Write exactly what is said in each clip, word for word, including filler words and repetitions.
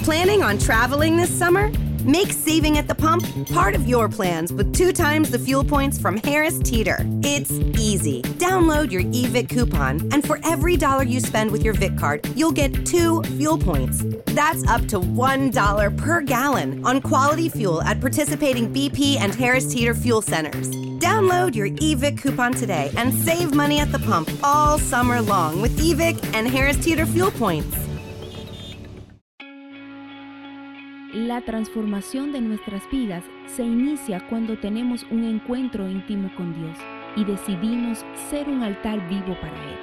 Planning on traveling this summer? Make saving at the pump part of your plans with two times the fuel points from Harris Teeter. It's easy. Download your eVic coupon, and for every dollar you spend with your Vic card, you'll get two fuel points. That's up to one dollar per gallon on quality fuel at participating B P and Harris Teeter fuel centers. Download your eVic coupon today and save money at the pump all summer long with eVic and Harris Teeter fuel points. La transformación de nuestras vidas se inicia cuando tenemos un encuentro íntimo con Dios y decidimos ser un altar vivo para Él.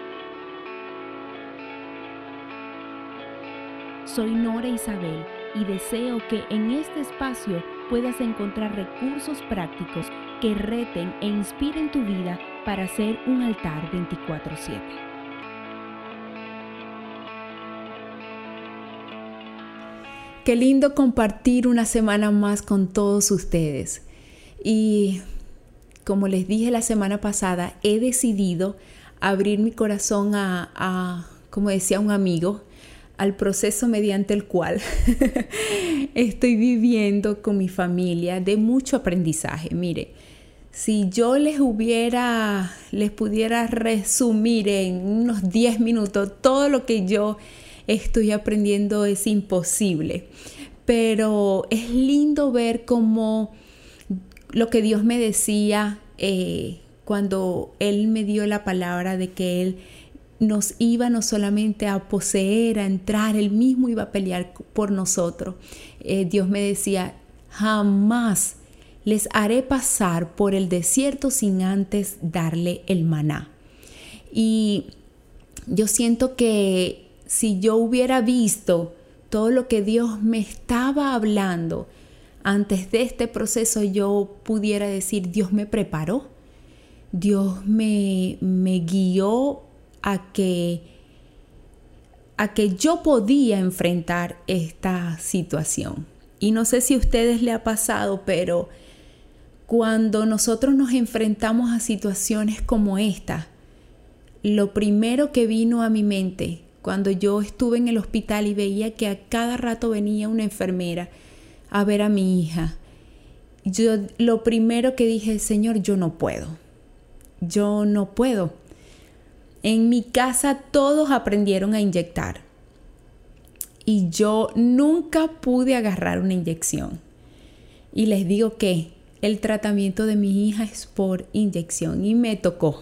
Soy Nora Isabel y deseo que en este espacio puedas encontrar recursos prácticos que reten e inspiren tu vida para ser un altar veinticuatro siete. Qué lindo compartir una semana más con todos ustedes. Y como les dije la semana pasada, he decidido abrir mi corazón a, a como decía un amigo, al proceso mediante el cual estoy viviendo con mi familia de mucho aprendizaje. Mire, si yo les hubiera, les pudiera resumir en unos diez minutos todo lo que yo estoy aprendiendo, es imposible, pero es lindo ver cómo lo que Dios me decía eh, cuando Él me dio la palabra de que Él nos iba no solamente a poseer, a entrar, Él mismo iba a pelear por nosotros. Eh, Dios me decía, jamás les haré pasar por el desierto sin antes darle el maná. Y yo siento que si yo hubiera visto todo lo que Dios me estaba hablando antes de este proceso, yo pudiera decir, Dios me preparó, Dios me, me guió a que, a que yo podía enfrentar esta situación. Y no sé si a ustedes les ha pasado, pero cuando nosotros nos enfrentamos a situaciones como esta, lo primero que vino a mi mente cuando yo estuve en el hospital y veía que a cada rato venía una enfermera a ver a mi hija, yo lo primero que dije, Señor, yo no puedo, yo no puedo. En mi casa todos aprendieron a inyectar y yo nunca pude agarrar una inyección. Y les digo que el tratamiento de mi hija es por inyección y me tocó.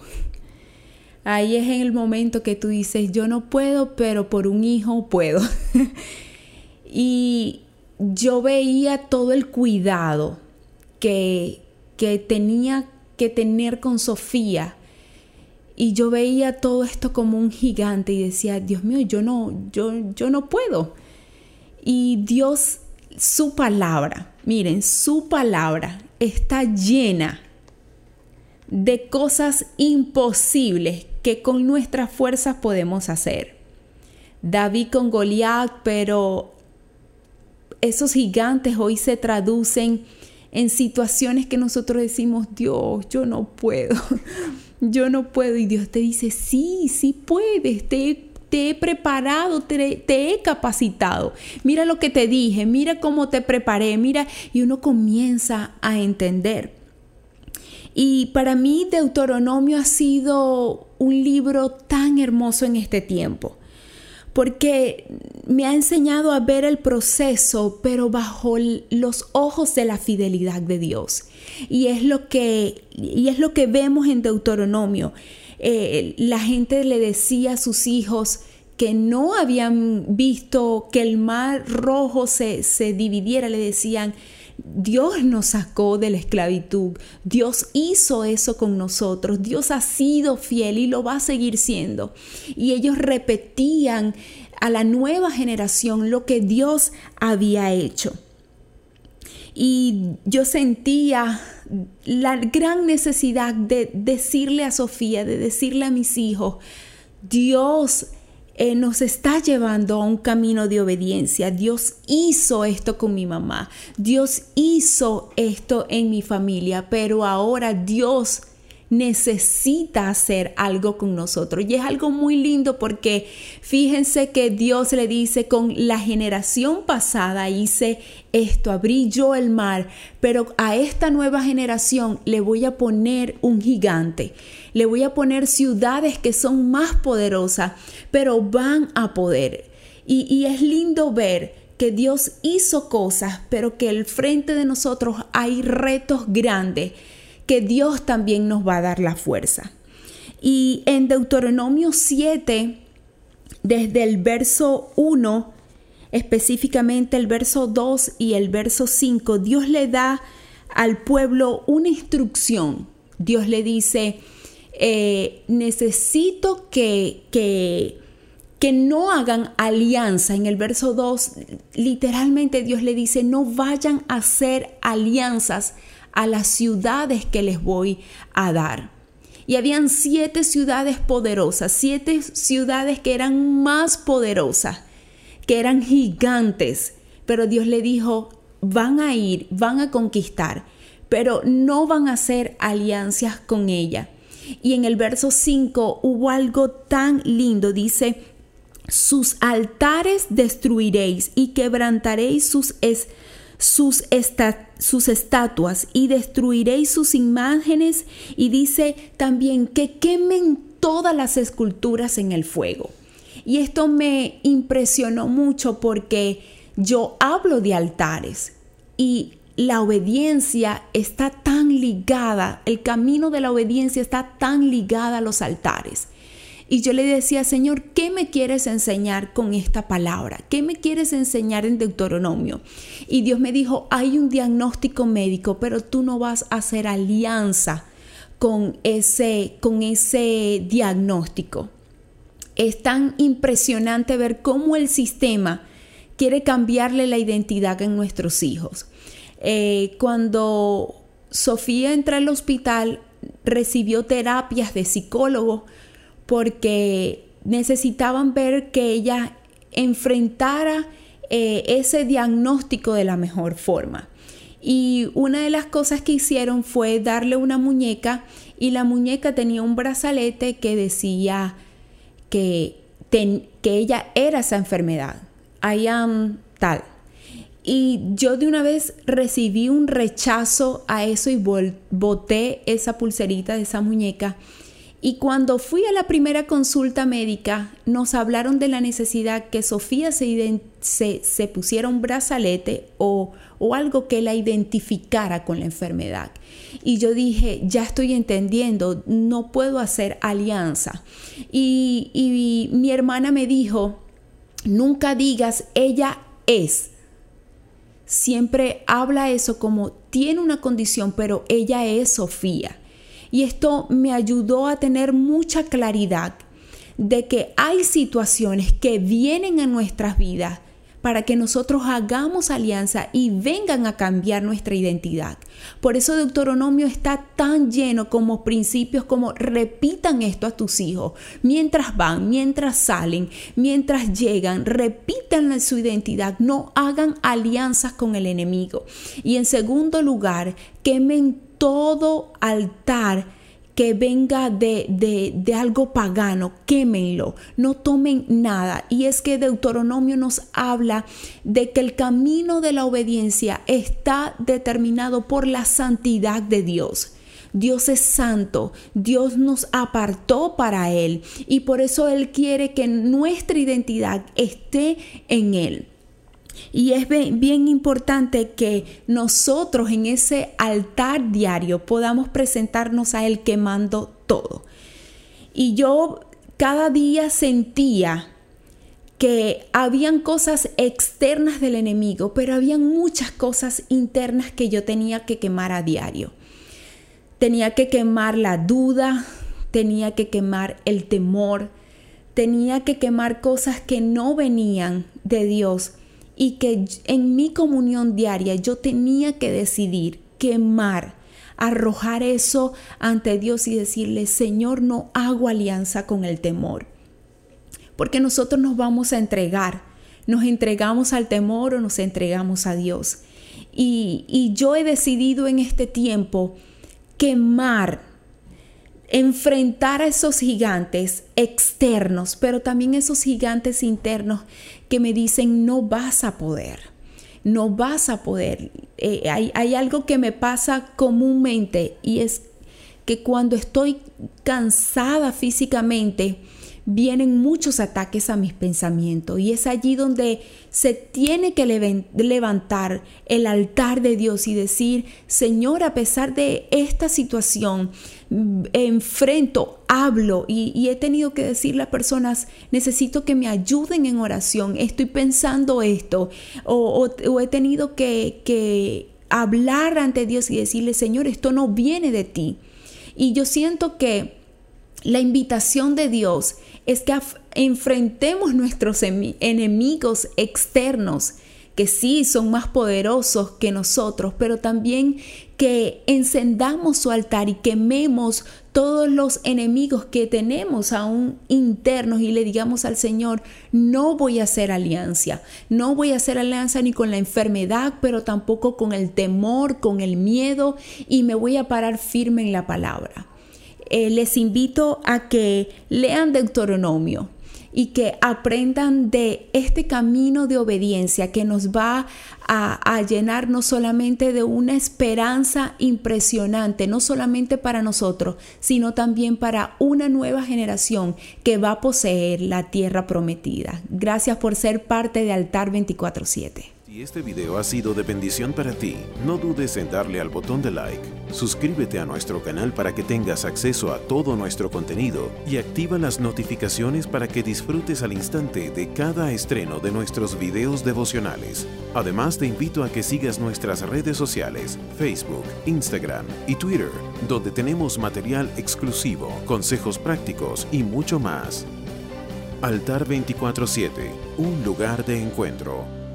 Ahí es en el momento que tú dices, yo no puedo, pero por un hijo puedo. Y yo veía todo el cuidado que, que tenía que tener con Sofía. Y yo veía todo esto como un gigante y decía, Dios mío, yo no, yo, yo no puedo. Y Dios, su palabra, miren, su palabra está llena de cosas imposibles que con nuestras fuerzas podemos hacer. David con Goliat, pero esos gigantes hoy se traducen en situaciones que nosotros decimos, Dios, yo no puedo, yo no puedo. Y Dios te dice, sí, sí puedes, te, te he preparado, te, te he capacitado. Mira lo que te dije, mira cómo te preparé, mira. Y uno comienza a entender. Y para mí Deuteronomio ha sido un libro tan hermoso en este tiempo, porque me ha enseñado a ver el proceso, pero bajo los ojos de la fidelidad de Dios. Y es lo que, y es lo que vemos en Deuteronomio. Eh, la gente le decía a sus hijos que no habían visto que el mar rojo se, se dividiera, le decían, Dios nos sacó de la esclavitud, Dios hizo eso con nosotros, Dios ha sido fiel y lo va a seguir siendo. Y ellos repetían a la nueva generación lo que Dios había hecho. Y yo sentía la gran necesidad de decirle a Sofía, de decirle a mis hijos, Dios Eh, nos está llevando a un camino de obediencia. Dios hizo esto con mi mamá. Dios hizo esto en mi familia, pero ahora Dios necesita hacer algo con nosotros. Y es algo muy lindo porque fíjense que Dios le dice: con la generación pasada hice esto, abrí yo el mar, pero a esta nueva generación le voy a poner un gigante. Le voy a poner ciudades que son más poderosas, pero van a poder. Y, y es lindo ver que Dios hizo cosas, pero que al frente de nosotros hay retos grandes, que Dios también nos va a dar la fuerza. Y en Deuteronomio siete, desde el verso uno, específicamente el verso dos y el verso cinco, Dios le da al pueblo una instrucción. Dios le dice, eh, necesito que... que que no hagan alianza. En el verso dos, literalmente Dios le dice, no vayan a hacer alianzas a las ciudades que les voy a dar. Y habían siete ciudades poderosas, siete ciudades que eran más poderosas, que eran gigantes. Pero Dios le dijo, van a ir, van a conquistar, pero no van a hacer alianzas con ella. Y en el verso cinco hubo algo tan lindo, dice, sus altares destruiréis y quebrantaréis sus, es, sus, esta, sus estatuas y destruiréis sus imágenes. Y dice también que quemen todas las esculturas en el fuego. Y esto me impresionó mucho porque yo hablo de altares y la obediencia está tan ligada, el camino de la obediencia está tan ligada a los altares. Y yo le decía, Señor, ¿qué me quieres enseñar con esta palabra? ¿Qué me quieres enseñar en Deuteronomio? Y Dios me dijo, hay un diagnóstico médico, pero tú no vas a hacer alianza con ese, con ese diagnóstico. Es tan impresionante ver cómo el sistema quiere cambiarle la identidad en nuestros hijos. Eh, cuando Sofía entró al hospital, recibió terapias de psicólogo, porque necesitaban ver que ella enfrentara eh, ese diagnóstico de la mejor forma. Y una de las cosas que hicieron fue darle una muñeca, y la muñeca tenía un brazalete que decía que, ten, que ella era esa enfermedad, I am tal. Y yo de una vez recibí un rechazo a eso y boté esa pulserita de esa muñeca. Y cuando fui a la primera consulta médica, nos hablaron de la necesidad que Sofía se, se, se pusiera un brazalete o, o algo que la identificara con la enfermedad. Y yo dije, ya estoy entendiendo, no puedo hacer alianza. Y, y mi hermana me dijo, nunca digas, ella es. Siempre habla eso como tiene una condición, pero ella es Sofía. Y esto me ayudó a tener mucha claridad de que hay situaciones que vienen a nuestras vidas para que nosotros hagamos alianza y vengan a cambiar nuestra identidad. Por eso Deuteronomio está tan lleno como principios, como repitan esto a tus hijos. Mientras van, mientras salen, mientras llegan, repitan su identidad. No hagan alianzas con el enemigo. Y en segundo lugar, quemen todo altar que venga de, de, de algo pagano, quémenlo, no tomen nada. Y es que Deuteronomio nos habla de que el camino de la obediencia está determinado por la santidad de Dios. Dios es santo, Dios nos apartó para Él y por eso Él quiere que nuestra identidad esté en Él. Y es bien importante que nosotros en ese altar diario podamos presentarnos a Él quemando todo. Y yo cada día sentía que habían cosas externas del enemigo, pero habían muchas cosas internas que yo tenía que quemar a diario. Tenía que quemar la duda, tenía que quemar el temor, tenía que quemar cosas que no venían de Dios. Y que en mi comunión diaria yo tenía que decidir quemar, arrojar eso ante Dios y decirle, Señor, no hago alianza con el temor. Porque nosotros nos vamos a entregar, nos entregamos al temor o nos entregamos a Dios. Y, y yo he decidido en este tiempo quemar enfrentar a esos gigantes externos, pero también esos gigantes internos que me dicen no vas a poder, no vas a poder. Eh, hay, hay algo que me pasa comúnmente y es que cuando estoy cansada físicamente, vienen muchos ataques a mis pensamientos y es allí donde se tiene que levantar el altar de Dios y decir, Señor, a pesar de esta situación, enfrento, hablo y, y he tenido que decirle a personas, necesito que me ayuden en oración, estoy pensando esto o, o, o he tenido que, que hablar ante Dios y decirle, Señor, esto no viene de ti. Y yo siento que la invitación de Dios es que enfrentemos nuestros enemigos externos, que sí son más poderosos que nosotros, pero también que encendamos su altar y quememos todos los enemigos que tenemos aún internos y le digamos al Señor, no voy a hacer alianza, no voy a hacer alianza ni con la enfermedad, pero tampoco con el temor, con el miedo, y me voy a parar firme en la palabra. Eh, les invito a que lean Deuteronomio y que aprendan de este camino de obediencia que nos va a, a llenar no solamente de una esperanza impresionante, no solamente para nosotros, sino también para una nueva generación que va a poseer la tierra prometida. Gracias por ser parte de Altar veinticuatro siete. Si este video ha sido de bendición para ti, no dudes en darle al botón de like, suscríbete a nuestro canal para que tengas acceso a todo nuestro contenido y activa las notificaciones para que disfrutes al instante de cada estreno de nuestros videos devocionales. Además, te invito a que sigas nuestras redes sociales, Facebook, Instagram y Twitter, donde tenemos material exclusivo, consejos prácticos y mucho más. Altar veinticuatro siete, un lugar de encuentro.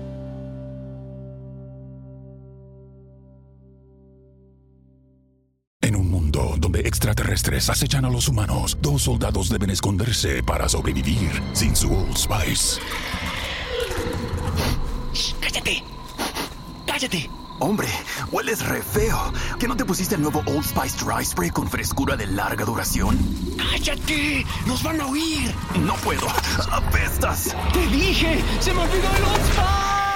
En un mundo donde extraterrestres acechan a los humanos, dos soldados deben esconderse para sobrevivir sin su Old Spice. Shh, ¡cállate! ¡Cállate! Hombre, hueles re feo. ¿Que no te pusiste el nuevo Old Spice Dry Spray con frescura de larga duración? ¡Cállate! ¡Nos van a oír! No puedo. ¡Apestas! ¡Te dije! ¡Se me olvidó el Old Spice!